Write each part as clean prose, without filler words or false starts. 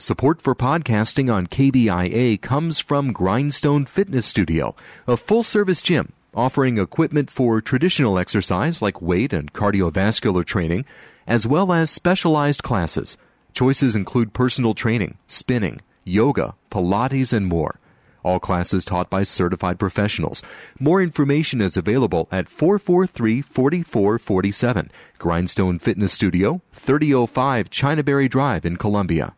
Support for podcasting on KBIA comes from Grindstone Fitness Studio, a full-service gym offering equipment for traditional exercise like weight and cardiovascular training, as well as specialized classes. Choices include personal training, spinning, yoga, Pilates, and more. All classes taught by certified professionals. More information is available at 443-4447. Grindstone Fitness Studio, 3005 Chinaberry Drive in Columbia.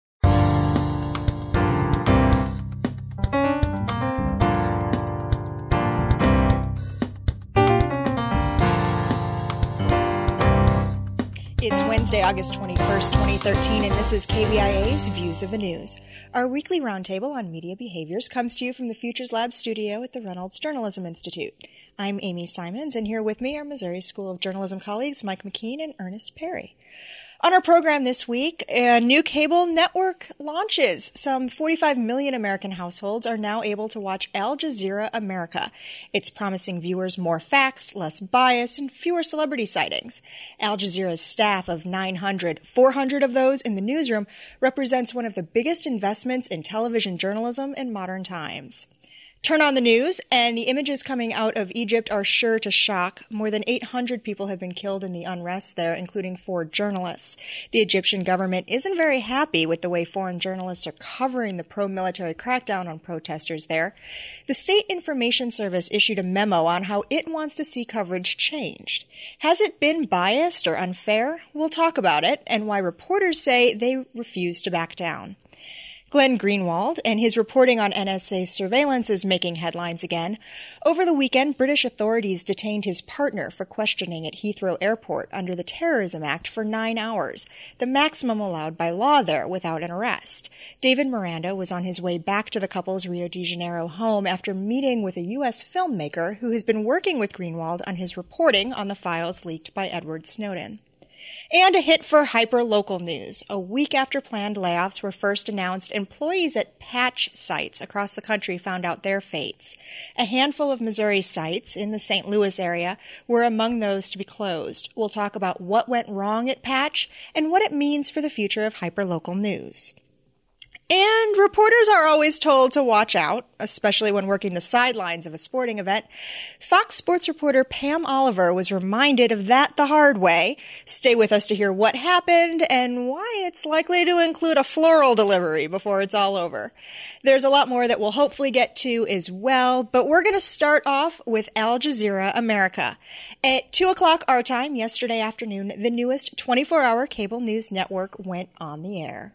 It's Wednesday, August 21st, 2013, and this is KBIA's Views of the News. Our weekly roundtable on media behaviors comes to you from the Futures Lab studio at the Reynolds Journalism Institute. I'm Amy Simons, and here with me are Missouri School of Journalism colleagues Mike McKean and Ernest Perry. On our program this week, a new cable network launches. Some 45 million American households are now able to watch Al Jazeera America. It's promising viewers more facts, less bias, and fewer celebrity sightings. Al Jazeera's staff of 900, 400 of those in the newsroom, represents one of the biggest investments in television journalism in modern times. Turn on the news, and the images coming out of Egypt are sure to shock. More than 800 people have been killed in the unrest there, including 4 journalists. The Egyptian government isn't very happy with the way foreign journalists are covering the pro-military crackdown on protesters there. The State Information Service issued a memo on how it wants to see coverage changed. Has it been biased or unfair? We'll talk about it, and why reporters say they refuse to back down. Glenn Greenwald and his reporting on NSA surveillance is making headlines again. Over the weekend, British authorities detained his partner for questioning at Heathrow Airport under the Terrorism Act for 9 hours, the maximum allowed by law there without an arrest. David Miranda was on his way back to the couple's Rio de Janeiro home after meeting with a U.S. filmmaker who has been working with Greenwald on his reporting on the files leaked by Edward Snowden. And a hit for hyper-local news. A week after planned layoffs were first announced, employees at patch sites across the country found out their fates. A handful of Missouri sites in the St. Louis area were among those to be closed. We'll talk about what went wrong at Patch and what it means for the future of hyper-local news. And reporters are always told to watch out, especially when working the sidelines of a sporting event. Fox Sports reporter Pam Oliver was reminded of that the hard way. Stay with us to hear what happened and why it's likely to include a floral delivery before it's all over. There's a lot more that we'll hopefully get to as well, but we're going to start off with Al Jazeera America. At 2 o'clock our time yesterday afternoon, the newest 24-hour cable news network went on the air.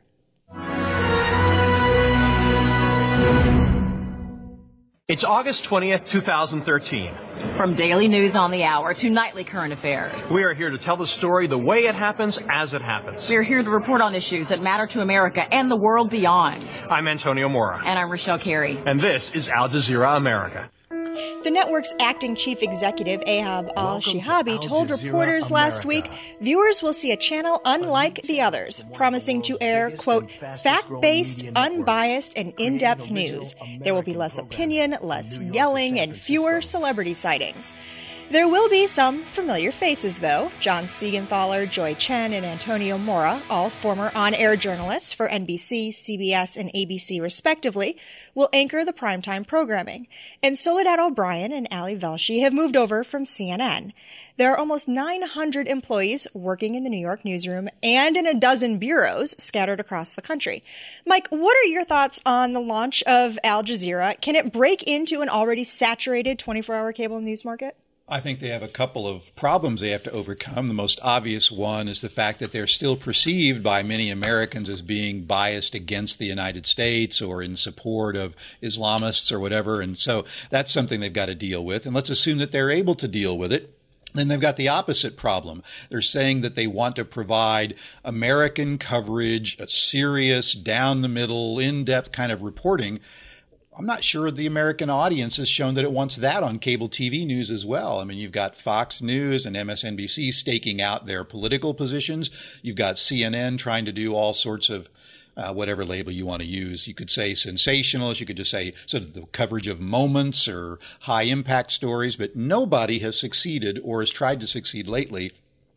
It's August 20th, 2013. From daily news on the hour to nightly current affairs. We are here to tell the story the way it happens as it happens. We are here to report on issues that matter to America and the world beyond. I'm Antonio Mora. And I'm Rochelle Carey. And this is Al Jazeera America. The network's acting chief executive, Ahab al-Shihabi, told reporters last week viewers will see a channel unlike the others, promising to air, quote, fact-based, unbiased, and in-depth news. There will be less opinion, less yelling, and fewer celebrity sightings. There will be some familiar faces, though. John Siegenthaler, Joy Chen, and Antonio Mora, all former on-air journalists for NBC, CBS, and ABC respectively, will anchor the primetime programming. And Soledad O'Brien and Ali Velshi have moved over from CNN. There are almost 900 employees working in the New York newsroom and in a dozen bureaus scattered across the country. Mike, what are your thoughts on the launch of Al Jazeera? Can it break into an already saturated 24-hour cable news market? I think they have a couple of problems they have to overcome. The most obvious one is the fact that they're still perceived by many Americans as being biased against the United States or in support of Islamists or whatever. And so that's something they've got to deal with. And let's assume that they're able to deal with it. Then they've got the opposite problem. They're saying that they want to provide American coverage, a serious, down-the-middle, in-depth kind of reporting. I'm not sure the American audience has shown that it wants that on cable TV news as well. I mean, you've got Fox News and MSNBC staking out their political positions. You've got CNN trying to do all sorts of whatever label you want to use. You could say sensationalist. You could just say sort of the coverage of moments or high impact stories. But nobody has succeeded or has tried to succeed lately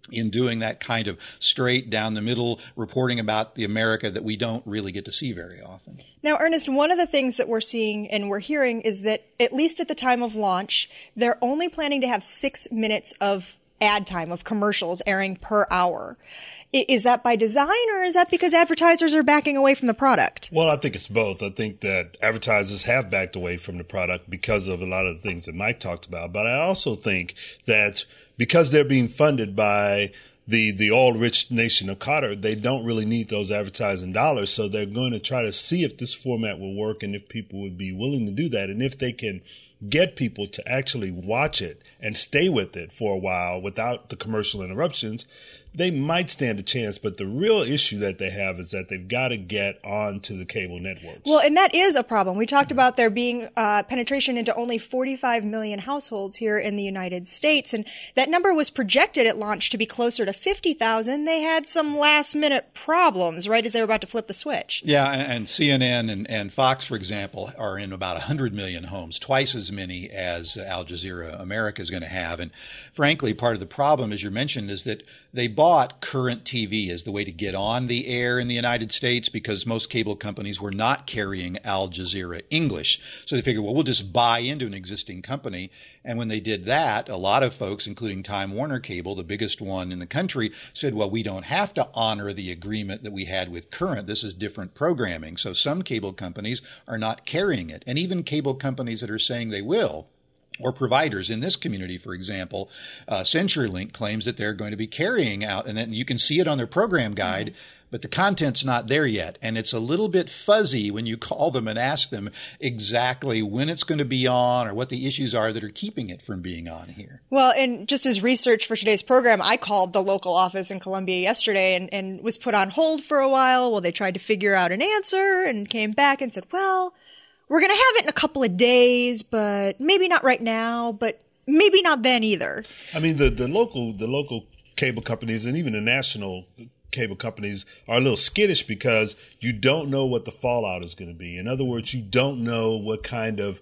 in doing that kind of straight down the middle reporting about the America that we don't really get to see very often. Now, Ernest, one of the things that we're seeing and we're hearing is that at least at the time of launch, they're only planning to have 6 minutes of ad time, of commercials airing per hour. Is that by design, or is that because advertisers are backing away from the product? Well, I think it's both. I think that advertisers have backed away from the product because of a lot of the things that Mike talked about. But I also think that because they're being funded by the oil-rich nation of Qatar, they don't really need those advertising dollars. So they're going to try to see if this format will work and if people would be willing to do that. And if they can get people to actually watch it and stay with it for a while without the commercial interruptions, they might stand a chance. But the real issue that they have is that they've got to get onto the cable networks. Well, and that is a problem. We talked about there being penetration into only 45 million households here in the United States, and that number was projected at launch to be closer to 50,000. They had some last-minute problems right as they were about to flip the switch. Yeah, and CNN and Fox, for example, are in about 100 million homes, twice as many as Al Jazeera America is going to have. And frankly, part of the problem, as you mentioned, is that they bought Current TV as the way to get on the air in the United States because most cable companies were not carrying Al Jazeera English. So they figured, well, we'll just buy into an existing company. And when they did that, a lot of folks, including Time Warner Cable, the biggest one in the country, said, well, we don't have to honor the agreement that we had with Current. This is different programming. So some cable companies are not carrying it. And even cable companies that are saying they will, or providers in this community, for example, CenturyLink claims that they're going to be carrying out, and then you can see it on their program guide, but the content's not there yet. And it's a little bit fuzzy when you call them and ask them exactly when it's going to be on or what the issues are that are keeping it from being on here. Well, and just as research for today's program, I called the local office in Columbia yesterday and was put on hold for a while while they tried to figure out an answer and came back and said, well, we're going to have it in a couple of days, but maybe not right now, but maybe not then either. I mean, the local cable companies and even the national cable companies are a little skittish because you don't know what the fallout is going to be. In other words, you don't know what kind of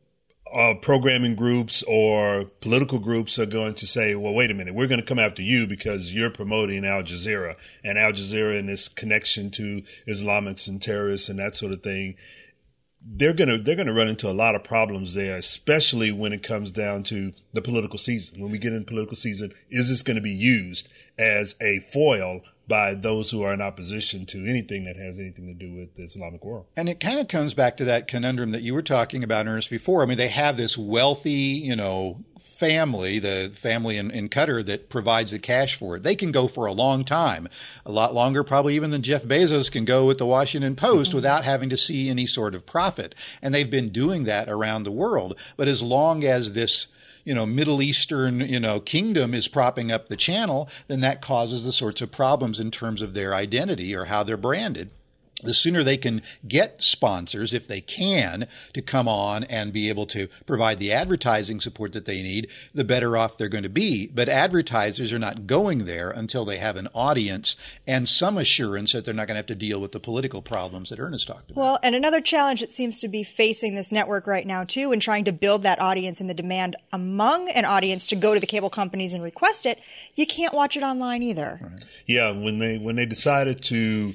programming groups or political groups are going to say, well, wait a minute, we're going to come after you because you're promoting Al Jazeera, and Al Jazeera and its connection to Islamics and terrorists and that sort of thing. They're gonna run into a lot of problems there, especially when it comes down to the political season. When we get in political season, is this going to be used as a foil by those who are in opposition to anything that has anything to do with the Islamic world? And it kind of comes back to that conundrum that you were talking about, Ernest, before. I mean, they have this wealthy, family, the family in Qatar that provides the cash for it. They can go for a long time, a lot longer probably even than Jeff Bezos can go with the Washington Post without having to see any sort of profit. And they've been doing that around the world. But as long as this Middle Eastern, kingdom is propping up the channel, then that causes the sorts of problems in terms of their identity or how they're branded. The sooner they can get sponsors, if they can, to come on and be able to provide the advertising support that they need, the better off they're going to be. But advertisers are not going there until they have an audience and some assurance that they're not going to have to deal with the political problems that Ernest talked about. Well, and another challenge that seems to be facing this network right now, too, in trying to build that audience and the demand among an audience to go to the cable companies and request it, you can't watch it online either. Right. Yeah, when they decided to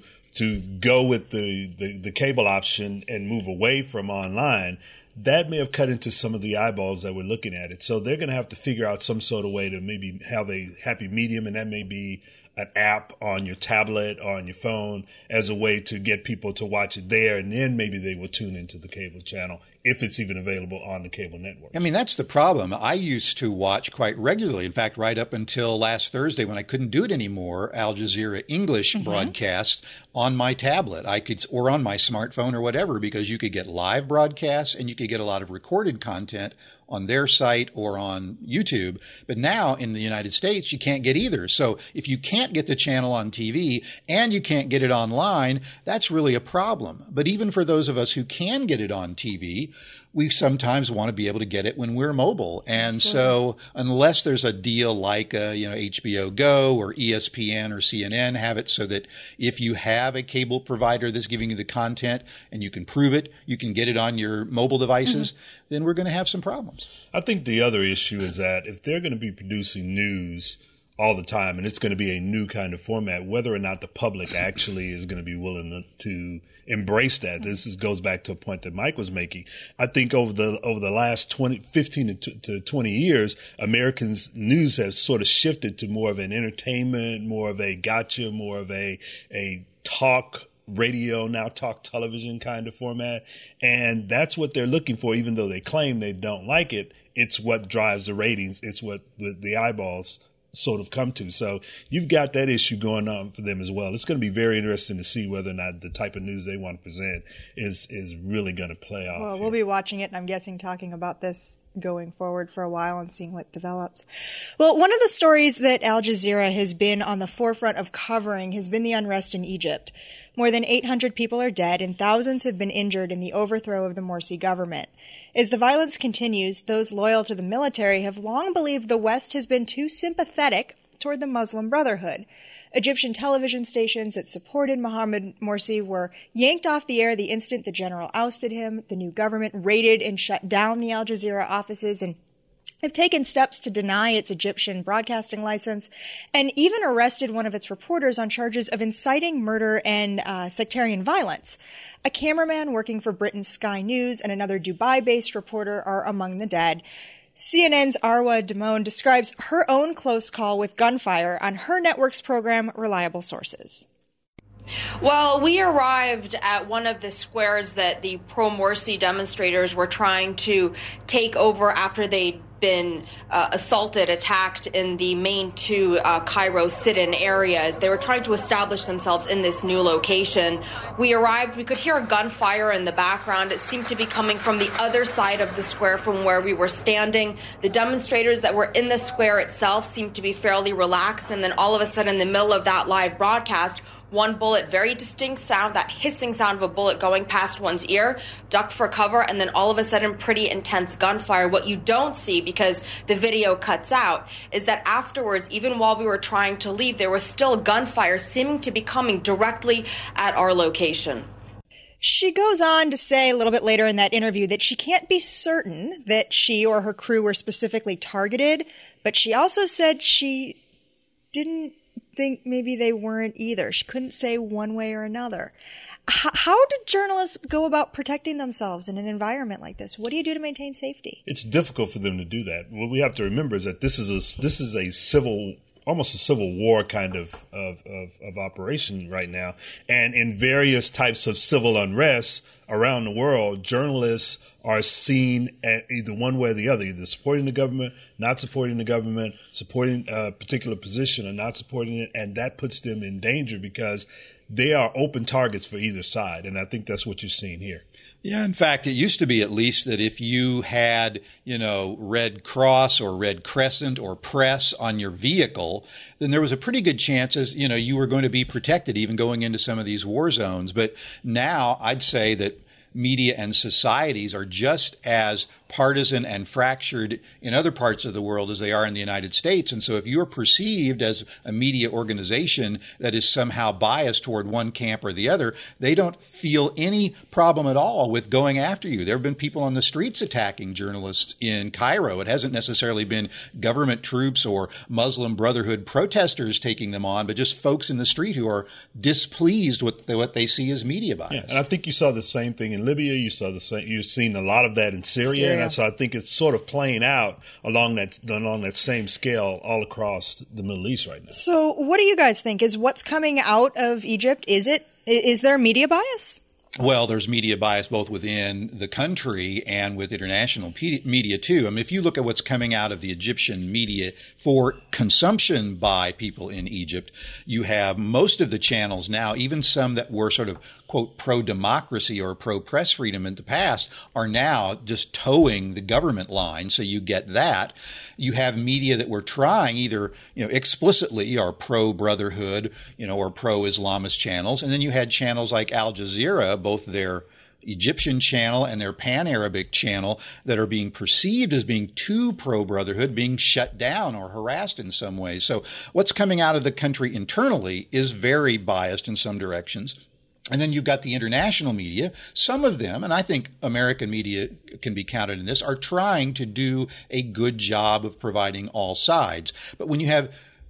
go with the cable option and move away from online, that may have cut into some of the eyeballs that were looking at it. So they're going to have to figure out some sort of way to maybe have a happy medium, and that may be an app on your tablet or on your phone as a way to get people to watch it there, and then maybe they will tune into the cable channel if it's even available on the cable network. I mean, that's the problem. I used to watch quite regularly. In fact, right up until last Thursday when I couldn't do it anymore, Al Jazeera English broadcasts on my tablet. Or on my smartphone or whatever, because you could get live broadcasts and you could get a lot of recorded content on their site or on YouTube. But now in the United States, you can't get either. So if you can't get the channel on TV and you can't get it online, that's really a problem. But even for those of us who can get it on TV, we sometimes want to be able to get it when we're mobile. And so unless there's a deal like HBO Go or ESPN or CNN have it so that if you have a cable provider that's giving you the content and you can prove it, you can get it on your mobile devices, then we're going to have some problems. I think the other issue is that if they're going to be producing news all the time, and it's going to be a new kind of format. Whether or not the public actually is going to be willing to embrace that, goes back to a point that Mike was making. I think over the last 15 to 20 years, Americans' news has sort of shifted to more of an entertainment, more of a gotcha, more of a talk radio, now talk television kind of format, and that's what they're looking for. Even though they claim they don't like it, it's what drives the ratings. It's what the eyeballs sort of come to. So you've got that issue going on for them as well. It's going to be very interesting to see whether or not the type of news they want to present is really going to play off. Well, we'll be watching it, and I'm guessing talking about this going forward for a while and seeing what develops. Well, one of the stories that Al Jazeera has been on the forefront of covering has been the unrest in Egypt. More than 800 people are dead and thousands have been injured in the overthrow of the Morsi government. As the violence continues, those loyal to the military have long believed the West has been too sympathetic toward the Muslim Brotherhood. Egyptian television stations that supported Mohamed Morsi were yanked off the air the instant the general ousted him. The new government raided and shut down the Al Jazeera offices and have taken steps to deny its Egyptian broadcasting license, and even arrested one of its reporters on charges of inciting murder and sectarian violence. A cameraman working for Britain's Sky News and another Dubai-based reporter are among the dead. CNN's Arwa Damone describes her own close call with gunfire on her network's program, Reliable Sources. Well, we arrived at one of the squares that the pro-Morsi demonstrators were trying to take over after they'd been attacked in the main two Cairo sit-in areas. They were trying to establish themselves in this new location. We arrived, we could hear gunfire in the background. It seemed to be coming from the other side of the square from where we were standing. The demonstrators that were in the square itself seemed to be fairly relaxed, and then all of a sudden in the middle of that live broadcast, one bullet, very distinct sound, that hissing sound of a bullet going past one's ear, duck for cover, and then all of a sudden pretty intense gunfire. What you don't see, because the video cuts out, is that afterwards, even while we were trying to leave, there was still gunfire seeming to be coming directly at our location. She goes on to say a little bit later in that interview that she can't be certain that she or her crew were specifically targeted, but she also said she didn't think maybe they weren't either. She couldn't say one way or another. How do journalists go about protecting themselves in an environment like this? What do you do to maintain safety? It's difficult for them to do that. What we have to remember is that this is a civil, almost a civil war kind of operation right now. And in various types of civil unrest around the world, journalists are seen at either one way or the other, either supporting the government, not supporting the government, supporting a particular position or not supporting it. And that puts them in danger because they are open targets for either side. And I think that's what you're seeing here. Yeah, in fact, it used to be at least that if you had, Red Cross or Red Crescent or press on your vehicle, then there was a pretty good chance as, you were going to be protected even going into some of these war zones. But now I'd say that media and societies are just as partisan and fractured in other parts of the world as they are in the United States. And so if you're perceived as a media organization that is somehow biased toward one camp or the other, they don't feel any problem at all with going after you. There have been people on the streets attacking journalists in Cairo. It hasn't necessarily been government troops or Muslim Brotherhood protesters taking them on, but just folks in the street who are displeased with what they see as media bias. Yeah, and I think you saw the same thing in Libya. You saw the same. You've seen a lot of that in Syria. And so I think it's sort of playing out along that same scale all across the Middle East right now. So, what do you guys think? Is what's coming out of Egypt? Is there media bias? Well, there's media bias both within the country and with international media, too. I mean, if you look at what's coming out of the Egyptian media for consumption by people in Egypt, you have most of the channels now, even some that were sort of, quote, pro-democracy or pro-press freedom in the past, are now just towing the government line. So you get that. You have media that were trying either, explicitly are pro-Brotherhood, or pro-Islamist channels. And then you had channels like Al Jazeera, both their Egyptian channel and their Pan-Arabic channel, that are being perceived as being too pro-Brotherhood, being shut down or harassed in some ways. So what's coming out of the country internally is very biased in some directions. And then you've got the international media. Some of them, and I think American media can be counted in this, are trying to do a good job of providing all sides. But when you have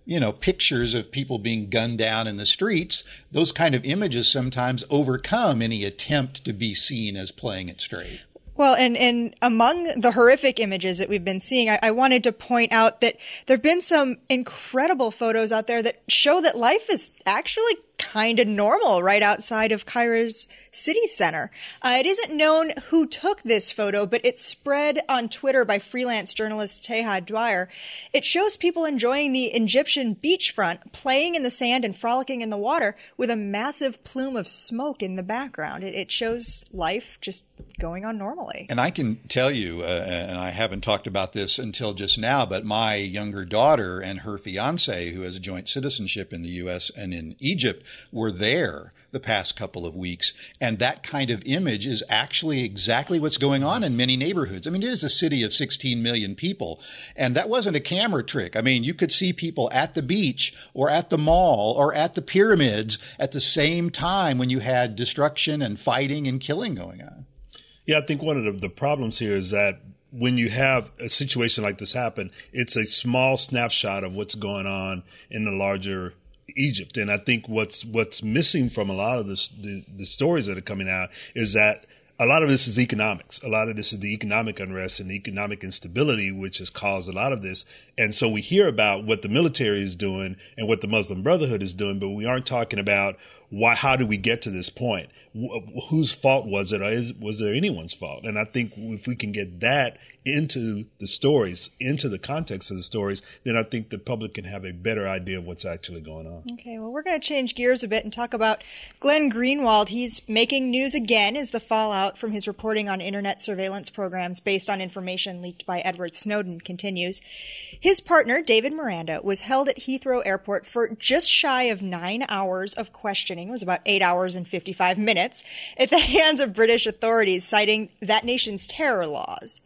pictures of people being gunned down in the streets, those kind of images sometimes overcome any attempt to be seen as playing it straight. Well, and among the horrific images that we've been seeing, I wanted to point out that there have been some incredible photos out there that show that life is actually kind of normal right outside of Cairo's city center. It isn't known who took this photo, but it's spread on Twitter by freelance journalist Teha Dwyer. It shows people enjoying the Egyptian beachfront, playing in the sand and frolicking in the water with a massive plume of smoke in the background. It shows life just going on normally. And I can tell you, and I haven't talked about this until just now, but my younger daughter and her fiance, who has joint citizenship in the U.S. and in Egypt, were there the past couple of weeks. And that kind of image is actually exactly what's going on in many neighborhoods. I mean, it is a city of 16 million people. And that wasn't a camera trick. I mean, you could see people at the beach or at the mall or at the pyramids at the same time when you had destruction and fighting and killing going on. Yeah, I think one of the problems here is that when you have a situation like this happen, it's a small snapshot of what's going on in the larger Egypt. And I think what's missing from a lot of the stories that are coming out is that a lot of this is economics. A lot of this is the economic unrest and the economic instability, which has caused a lot of this. And so we hear about what the military is doing and what the Muslim Brotherhood is doing, but we aren't talking about how did we get to this point? Whose fault was it? Or was there anyone's fault? And I think if we can get that into the stories, into the context of the stories, then I think the public can have a better idea of what's actually going on. Okay, well, we're going to change gears a bit and talk about Glenn Greenwald. He's making news again as the fallout from his reporting on internet surveillance programs based on information leaked by Edward Snowden continues. His partner, David Miranda, was held at Heathrow Airport for just shy of 9 hours of questioning. It was about 8 hours and 55 minutes at the hands of British authorities, citing that nation's terror laws.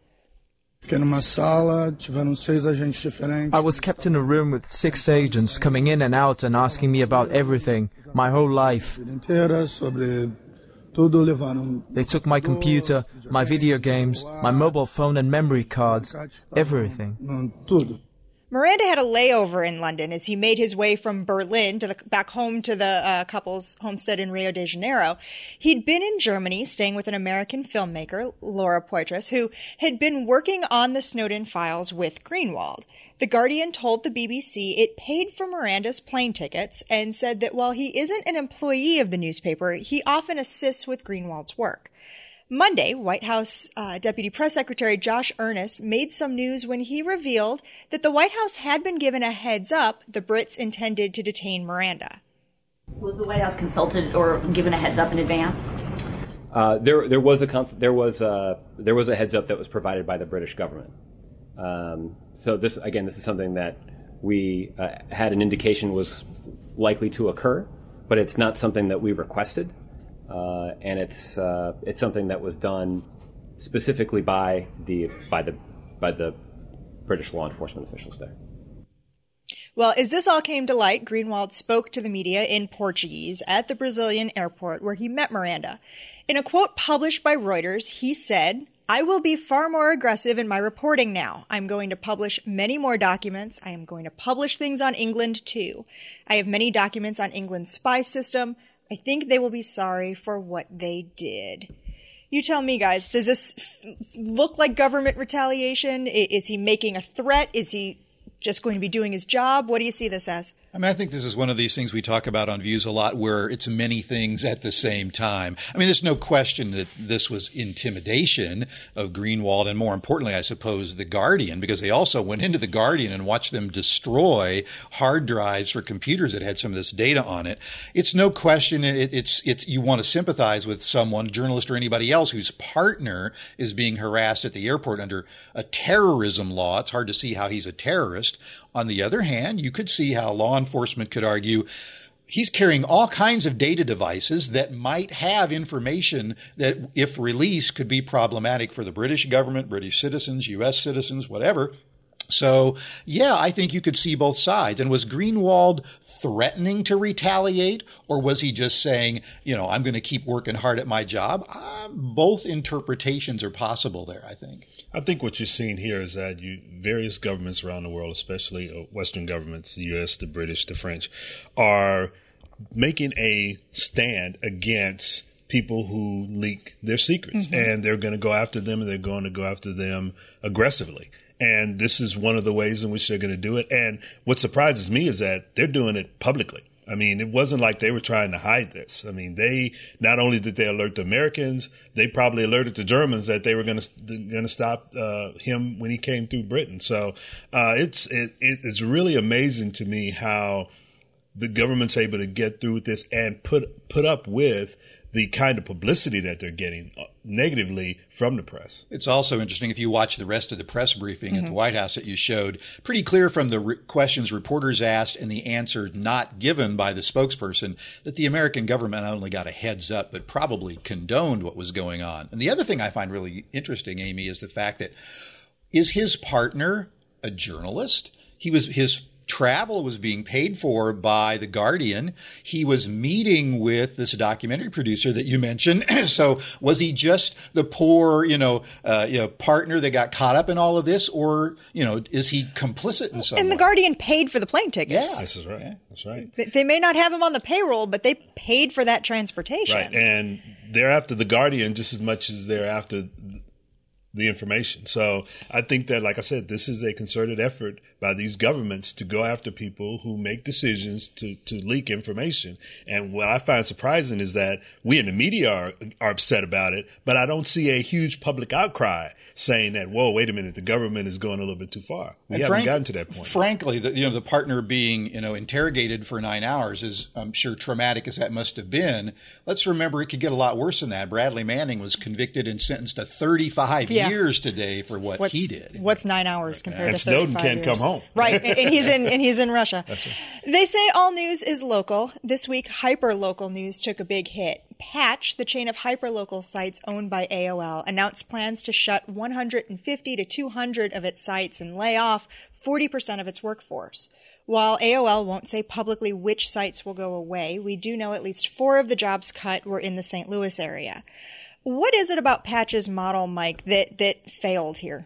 I was kept in a room with 6 agents coming in and out and asking me about everything, my whole life. They took my computer, my video games, my mobile phone and memory cards, everything. Miranda had a layover in London as he made his way from Berlin back home to the couple's homestead in Rio de Janeiro. He'd been in Germany staying with an American filmmaker, Laura Poitras, who had been working on the Snowden files with Greenwald. The Guardian told the BBC it paid for Miranda's plane tickets and said that while he isn't an employee of the newspaper, he often assists with Greenwald's work. Monday, White House Deputy Press Secretary Josh Earnest made some news when he revealed that the White House had been given a heads up the Brits intended to detain Miranda. Was the White House consulted or given a heads up in advance? There was a heads up that was provided by the British government. So this is something that we had an indication was likely to occur, but it's not something that we requested. And it's something that was done specifically by the British law enforcement officials there. Well, as this all came to light, Greenwald spoke to the media in Portuguese at the Brazilian airport where he met Miranda. In a quote published by Reuters, he said, "I will be far more aggressive in my reporting now. I'm going to publish many more documents. I am going to publish things on England too. I have many documents on England's spy system. I think they will be sorry for what they did." You tell me, guys, does this look like government retaliation? Is he making a threat? Is he just going to be doing his job? What do you see this as? I mean, I think this is one of these things we talk about on Views a lot where it's many things at the same time. I mean, there's no question that this was intimidation of Greenwald and, more importantly, I suppose, The Guardian, because they also went into The Guardian and watched them destroy hard drives for computers that had some of this data on it. It's no question it's you want to sympathize with someone, a journalist or anybody else, whose partner is being harassed at the airport under a terrorism law. It's hard to see how he's a terrorist. On the other hand, you could see how law enforcement could argue he's carrying all kinds of data devices that might have information that, if released, could be problematic for the British government, British citizens, U.S. citizens, whatever. So, yeah, I think you could see both sides. And was Greenwald threatening to retaliate, or was he just saying, I'm going to keep working hard at my job? Both interpretations are possible there, I think. I think what you're seeing here is that various governments around the world, especially Western governments, the U.S., the British, the French, are making a stand against people who leak their secrets. Mm-hmm. And they're going to go after them, and they're going to go after them aggressively. And this is one of the ways in which they're going to do it. And what surprises me is that they're doing it publicly. I mean, it wasn't like they were trying to hide this. I mean, they not only did they alert the Americans, they probably alerted the Germans that they were going to stop him when he came through Britain. So it's really amazing to me how the government's able to get through with this and put up with the kind of publicity that they're getting negatively from the press. It's also interesting if you watch the rest of the press briefing at the White House that you showed, pretty clear from the questions reporters asked and the answer not given by the spokesperson that the American government not only got a heads up, but probably condoned what was going on. And the other thing I find really interesting, Amy, is the fact that is his partner a journalist? His travel was being paid for by The Guardian. He was meeting with this documentary producer that you mentioned. So was he just the poor, partner that got caught up in all of this, or, is he complicit in some way? And The Guardian paid for the plane tickets. Yeah, this is right. Yeah. That's right. They may not have him on the payroll, but they paid for that transportation. Right, and they're after The Guardian just as much as they're after the information. So I think that, like I said, this is a concerted effort by these governments to go after people who make decisions to leak information. And what I find surprising is that we in the media are upset about it, but I don't see a huge public outcry saying that, whoa, wait a minute, the government is going a little bit too far. We haven't gotten to that point. Frankly, the partner being, interrogated for 9 hours is, I'm sure, traumatic as that must have been. Let's remember it could get a lot worse than that. Bradley Manning was convicted and sentenced to 35 years today for what he did. What's 9 hours compared to 35 Snowden can't years? come home. Right, and he's in Russia. That's right. They say all news is local. This week, hyperlocal news took a big hit. Patch, the chain of hyperlocal sites owned by AOL, announced plans to shut 150 to 200 of its sites and lay off 40% of its workforce. While AOL won't say publicly which sites will go away, we do know at least 4 of the jobs cut were in the St. Louis area. What is it about Patch's model, Mike, that failed here?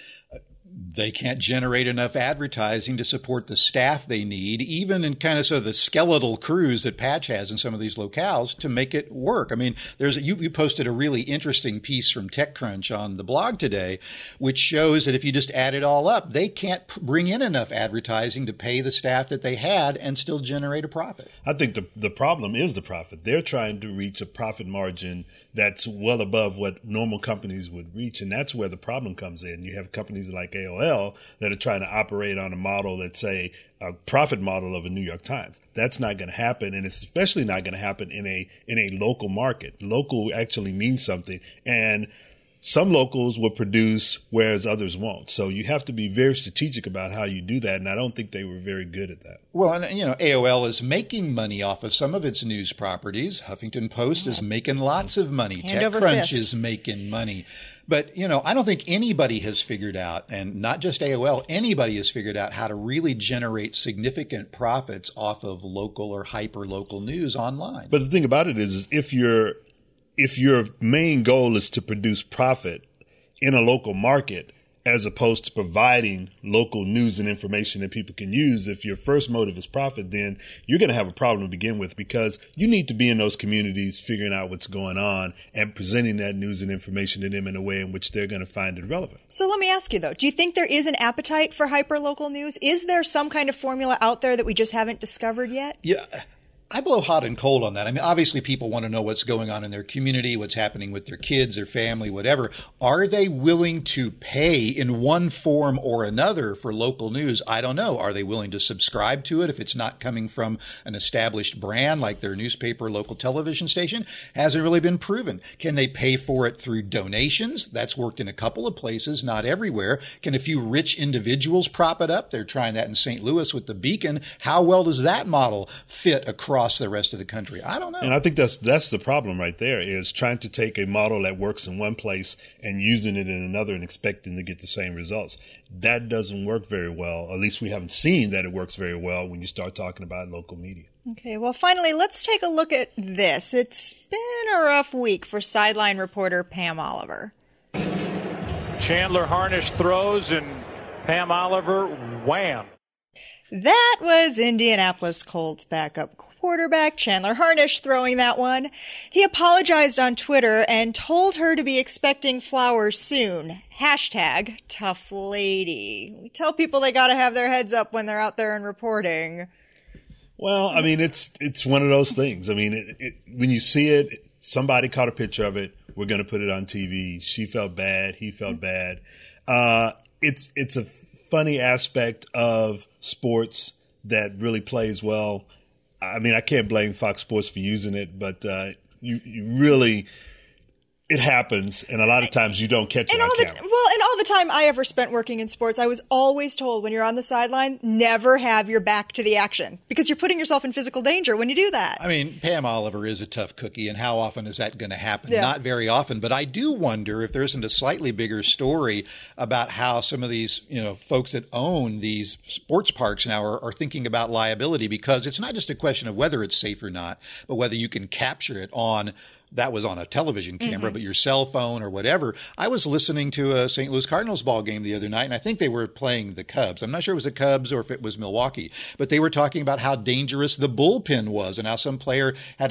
They can't generate enough advertising to support the staff they need, even in kind of the skeletal crews that Patch has in some of these locales to make it work. I mean, you posted a really interesting piece from TechCrunch on the blog today, which shows that if you just add it all up, they can't bring in enough advertising to pay the staff that they had and still generate a profit. I think the problem is the profit. They're trying to reach a profit margin that's well above what normal companies would reach. And that's where the problem comes in. You have companies like AOL that are trying to operate on a model that's, say, a profit model of a New York Times. That's not going to happen. And it's especially not going to happen in a local market. Local actually means something. And some locals will produce, whereas others won't. So you have to be very strategic about how you do that, and I don't think they were very good at that. Well, and AOL is making money off of some of its news properties. Huffington Post is making lots of money. TechCrunch is making money. But, I don't think anybody has figured out, and not just AOL, anybody has figured out how to really generate significant profits off of local or hyper-local news online. But the thing about it is if your main goal is to produce profit in a local market, as opposed to providing local news and information that people can use, if your first motive is profit, then you're going to have a problem to begin with, because you need to be in those communities figuring out what's going on and presenting that news and information to them in a way in which they're going to find it relevant. So let me ask you, though, do you think there is an appetite for hyperlocal news? Is there some kind of formula out there that we just haven't discovered yet? Yeah. I blow hot and cold on that. I mean, obviously people want to know what's going on in their community, what's happening with their kids, their family, whatever. Are they willing to pay in one form or another for local news? I don't know. Are they willing to subscribe to it if it's not coming from an established brand like their newspaper, local television station? Hasn't really been proven. Can they pay for it through donations? That's worked in a couple of places, not everywhere. Can a few rich individuals prop it up? They're trying that in St. Louis with the Beacon. How well does that model fit across across the rest of the country. I don't know. And I think that's the problem right there, is trying to take a model that works in one place and using it in another and expecting to get the same results. That doesn't work very well. At least we haven't seen that it works very well when you start talking about local media. Okay, well, finally, let's take a look at this. It's been a rough week for sideline reporter Pam Oliver. Chandler Harnish throws, and Pam Oliver, wham. That was Indianapolis Colts backup quarterback Chandler Harnish throwing that one. He apologized on Twitter and told her to be expecting flowers soon. Hashtag tough lady. We tell people they got to have their heads up when they're out there and reporting. Well, I mean, it's one of those things. I mean, when you see it, somebody caught a picture of it. We're going to put it on TV. She felt bad. He felt bad. It's a funny aspect of sports that really plays well. I mean, I can't blame Fox Sports for using it, but you really, it happens, and a lot of times you don't catch it on camera. And all the time I ever spent working in sports, I was always told when you're on the sideline, never have your back to the action, because you're putting yourself in physical danger when you do that. I mean, Pam Oliver is a tough cookie, and how often is that going to happen? Yeah. Not very often, but I do wonder if there isn't a slightly bigger story about how some of these, folks that own these sports parks now are thinking about liability, because it's not just a question of whether it's safe or not, but whether you can capture it on a television camera, but your cell phone or whatever. I was listening to a St. Louis Cardinals ball game the other night, and I think they were playing the Cubs. I'm not sure it was the Cubs or if it was Milwaukee, but they were talking about how dangerous the bullpen was and how some player had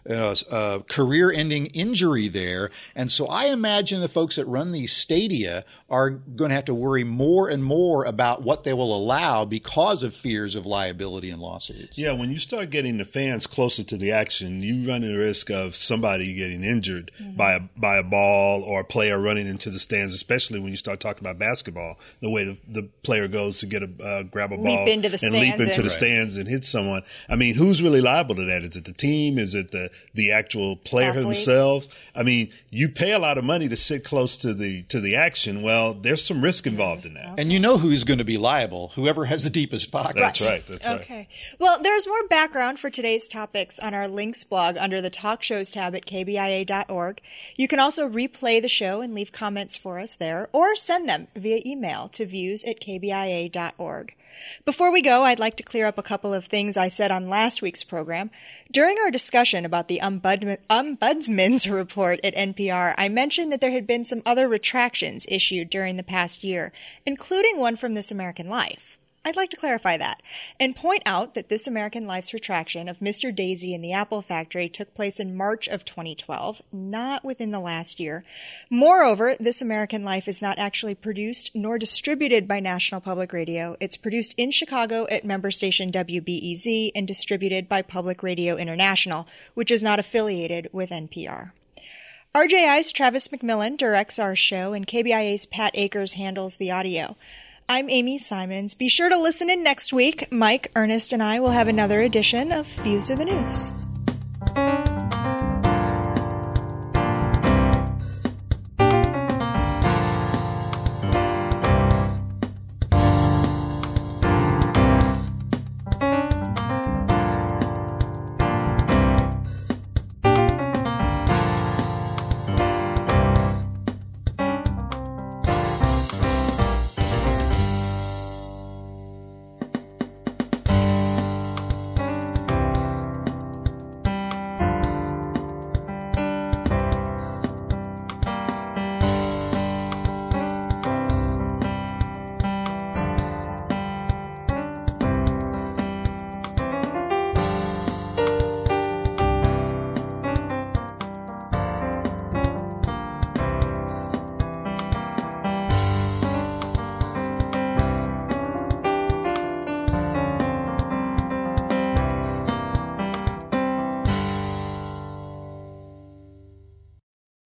a career-ending injury there. And so I imagine the folks that run these stadia are going to have to worry more and more about what they will allow because of fears of liability and lawsuits. Yeah, when you start getting the fans closer to the action, you run the risk of somebody getting injured by a ball or a player running into the stands, especially when you start talking about basketball, the way the player goes to get grab a ball leap into the stands and hit someone. I mean, who's really liable to that? Is it the team? Is it the actual player themselves? I mean, you pay a lot of money to sit close to the action. Well, there's some risk involved in that. And you know who's going to be liable? Whoever has the deepest pocket. That's right. Okay. Well, there's more background for today's topics on our links blog under the Talk Shows tab at KBIA.org. You can also replay the show and leave comments for us there, or send them via email to views@kbia.org. Before we go, I'd like to clear up a couple of things I said on last week's program. During our discussion about the Ombudsman's report at NPR, I mentioned that there had been some other retractions issued during the past year, including one from This American Life. I'd like to clarify that and point out that This American Life's retraction of Mr. Daisy and the Apple Factory took place in March of 2012, not within the last year. Moreover, This American Life is not actually produced nor distributed by National Public Radio. It's produced in Chicago at member station WBEZ and distributed by Public Radio International, which is not affiliated with NPR. RJI's Travis McMillan directs our show, and KBIA's Pat Akers handles the audio. I'm Amy Simons. Be sure to listen in next week. Mike, Ernest, and I will have another edition of Views of the News.